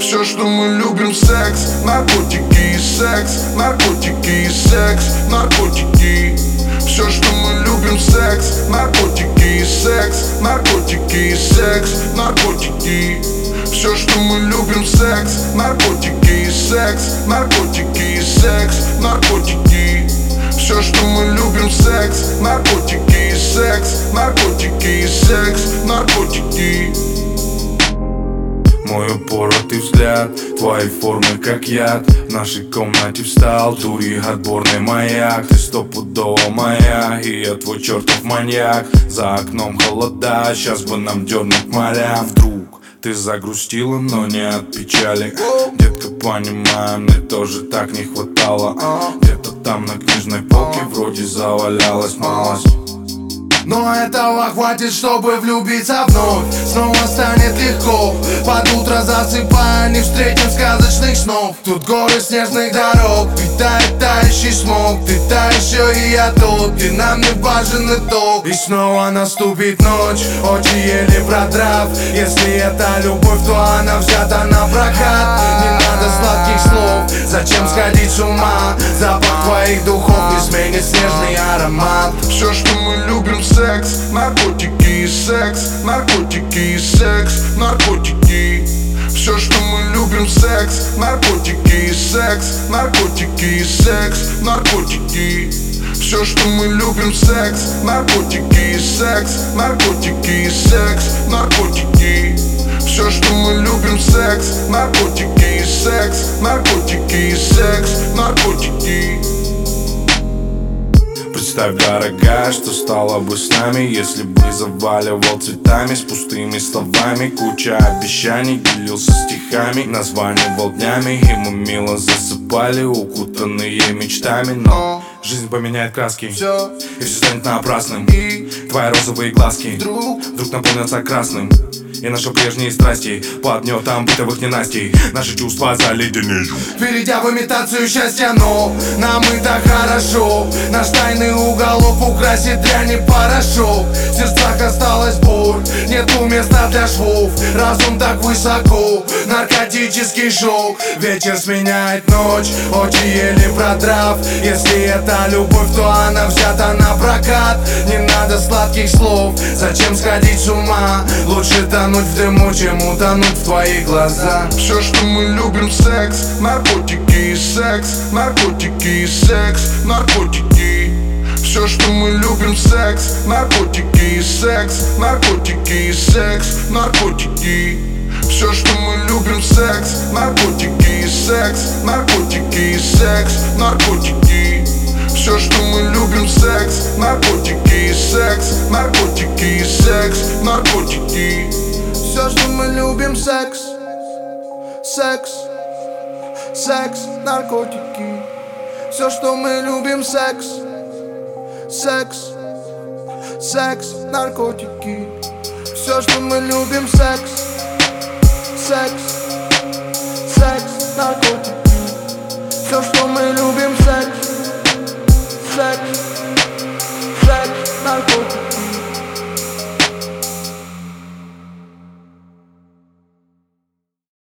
Все, что мы любим, секс, наркотики и секс, наркотики и секс, наркотики. Все, что мы любим, секс, наркотики и секс, наркотики и секс, наркотики. Все, что мы любим, секс, наркотики и секс, наркотики и секс, наркотики. Все, что мы любим, секс, наркотики и секс, наркотики и секс, наркотики. Мой упоротый взгляд, твои формы как яд. В нашей комнате встал тури отборный маяк. Ты стопудово моя, и я твой чертов маньяк. За окном холода, сейчас бы нам дернуть моря. Вдруг ты загрустила, но не от печали. Детка, понимаю, мне тоже так не хватало. Где-то там на книжной полке вроде завалялась малость. Но этого хватит, чтобы влюбиться вновь. Снова станет легко. Под утро засыпая, не встретим сказочных снов. Тут горы снежных дорог, питает тающий смог. Ты та еще и я тот, и нам не важен итог. И снова наступит ночь, очи еле продрав. Если это любовь, то она взята на прокат. Не надо сладких слов, зачем сходить с ума? Запах твоих духов не сменит снежный аромат. Все, что мы любим, секс, наркотики и секс, наркотики и секс, наркотики. Все, что мы любим, секс, наркотики и секс, наркотики и секс, наркотики. Все, что мы любим, секс, наркотики и секс, наркотики и секс, наркотики. Все, что мы любим, секс, наркотики и секс, наркотики и секс, наркотики. Представь, дорогая, что стало бы с нами, если бы заваливал цветами с пустыми словами. Куча обещаний, делился стихами, названивал днями, и мы мило засыпали, укутанные мечтами. Но жизнь поменяет краски, и все станет напрасным. Твои розовые глазки вдруг наполнятся красным. И наши прежние страсти под гнетом бытовых ненастий наши чувства заледенеют. Перейдя в имитацию счастья, но нам и так хорошо. Наш тайный уголок украсит дрянь и порошок. В сердцах осталась боль, нету места для швов. Разум так высоко, наркотический шок. Вечер сменяет ночь, очи еле продрав. Если это любовь, то она взята на прокат. Не надо сладких слов, зачем сходить с ума? Лучше тонуть в дыму, чем утонуть в твоих глазах. Все, что мы любим, секс, наркотики и секс, наркотики и секс, наркотики. Все, что мы любим, секс, наркотики и секс, наркотики и секс, наркотики. Все, что мы любим, секс, наркотики и секс, наркотики и секс, наркотики. Все, что мы любим, секс, наркотики и секс, наркотики и секс, наркотики. Все, что мы любим, секс, секс, секс, наркотики. Все, что мы любим, секс, секс, секс, наркотики. Все, что мы любим, секс, секс, секс, наркотики. Все, что мы любим, секс, секс, секс, наркотики.